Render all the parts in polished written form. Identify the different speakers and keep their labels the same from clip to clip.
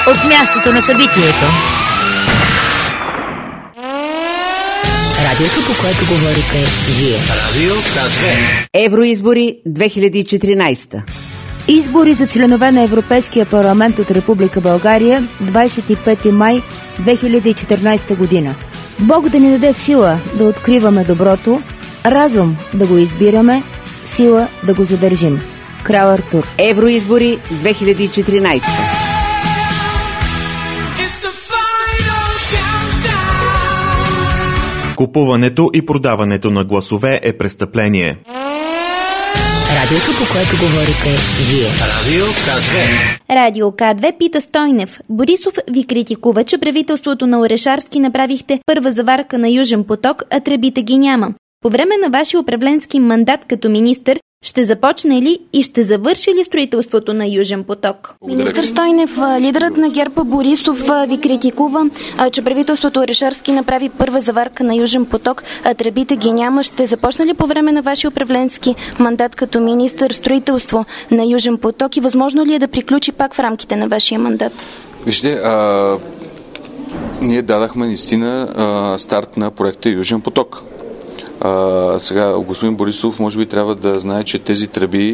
Speaker 1: от мястото на събитието.
Speaker 2: Радиото, по което говорите вие.
Speaker 3: Радио К2.
Speaker 4: Евроизбори 2014.
Speaker 1: Избори за членове на Европейския парламент от Република България 25 май 2014 година. Бог да ни даде сила да откриваме доброто, разум да го избираме, сила да го задържим. Крал Артур.
Speaker 4: Евроизбори 2014.
Speaker 5: Купуването и продаването на гласове е престъпление.
Speaker 2: Радиото, по което говорите вие.
Speaker 3: Радио К2.
Speaker 6: Радио К2 пита Стойнев. Борисов ви критикува, че правителството на Орешарски направихте първа заварка на Южен поток, а тръбите ги няма. По време на вашия управленски мандат като министър, ще започне ли и ще завърши ли строителството на Южен поток?
Speaker 7: Министър Стойнев, лидерът на ГЕРБ Борисов ви критикува, че правителството Орешарски направи първа заварка на Южен поток, а тръбите ги няма. Ще започне ли по време на вашия управленски мандат като министър строителство на Южен поток и възможно ли е да приключи пак в рамките на вашия мандат?
Speaker 8: Вижте, ние дадахме наистина старт на проекта Южен поток. Сега господин Борисов може би трябва да знае, че тези тръби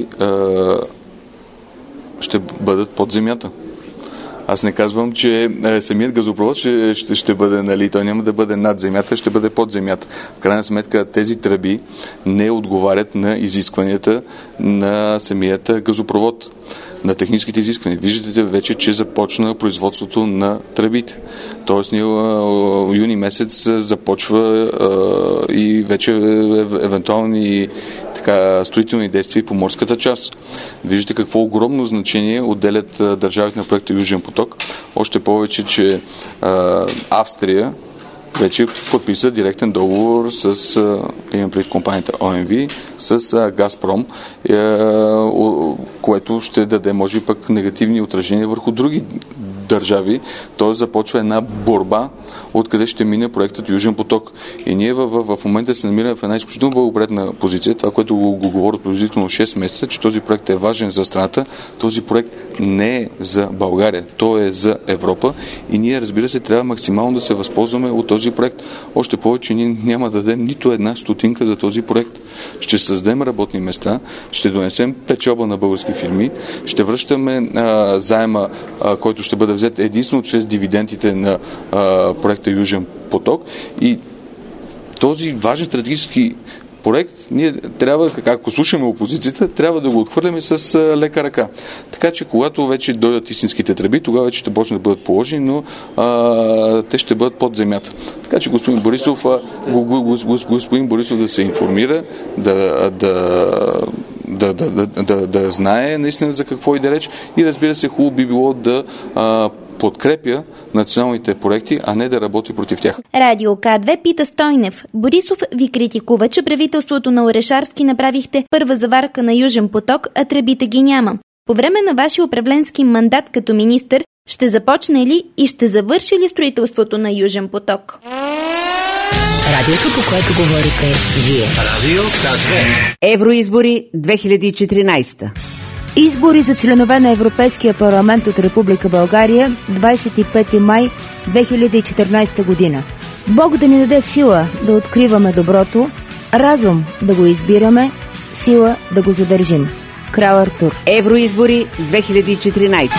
Speaker 8: ще бъдат под земята. Аз не казвам, че самият газопровод ще бъде, нали, той няма да бъде над земята, ще бъде под земята. В крайна сметка тези тръби не отговарят на изискванията на самият газопровод, на техническите изисквания. Виждате вече, че започна производството на тръбите. Тоест, юни месец започва и вече евентуални строителни действия по морската част. Виждате какво огромно значение отделят държавите на проекта Южен поток. Още повече, че Австрия вече подписа директен договор с имам пред компанията ОМВ с Газпром, което ще даде може би пък негативни отражения върху други държави. Т.е. започва една борба откъде ще мине проектът Южен поток. И ние в момента се намираме в една изключително благоприятна позиция. Това, което го говорят приблизително 6 месеца, че този проект е важен за страната. Този проект не е за България. Той е за Европа. И ние, разбира се, трябва максимално да се възползваме от този проект. Още повече ние няма да дадем нито една стотинка за този проект. Ще създадем работни места, ще донесем печалба на български фирми, ще връщаме заема, който ще бъде взет единствено чрез дивидендите на проекта Южен поток, и този важен стратегически проект ние трябва, ако слушаме опозицията, трябва да го отхвърляме с лека ръка. Така че когато вече дойдат истинските тръби, тогава вече ще почнат да бъдат положени, но те ще бъдат под земята. Така че господин Борисов да се информира, да знае наистина за какво иде реч, и разбира се, хубаво би било да подкрепя националните проекти, а не да работи против тях.
Speaker 6: Радио К2 пита Стойнев. Борисов ви критикува, че правителството на Орешарски направихте първа заварка на Южен поток, а тръбите ги няма. По време на вашия управленски мандат като министър, ще започне ли и ще завърши ли строителството на Южен поток?
Speaker 2: Радиото, по което говорите вие.
Speaker 3: Радио К2.
Speaker 4: Евроизбори 2014.
Speaker 1: Избори за членове на Европейския парламент от Република България 25 май 2014 година. Бог да ни даде сила да откриваме доброто, разум да го избираме, сила да го задържим. Крал Артур.
Speaker 4: Евроизбори 2014.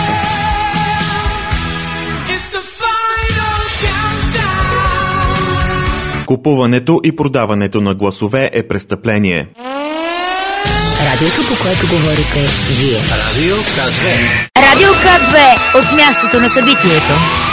Speaker 5: Купуването и продаването на гласове е престъпление.
Speaker 2: Радиото, по което говорите вие.
Speaker 3: Радио К2.
Speaker 1: Радио К2 от мястото на събитието.